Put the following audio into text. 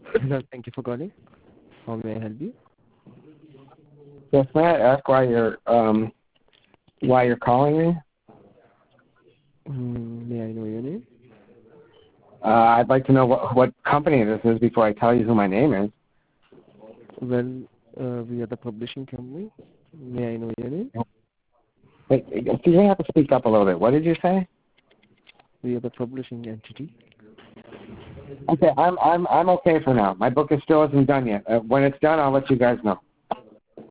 Hello, thank you for calling. How may I help you? Yes, may I ask why you're calling me? May I know your name? I'd like to know what company this is before I tell you who my name is. Well, we are the publishing company. May I know your name? Wait, you may have to speak up a little bit. What did you say? We are the publishing entity. Okay, I'm okay for now. My book is still isn't done yet. When it's done, I'll let you guys know.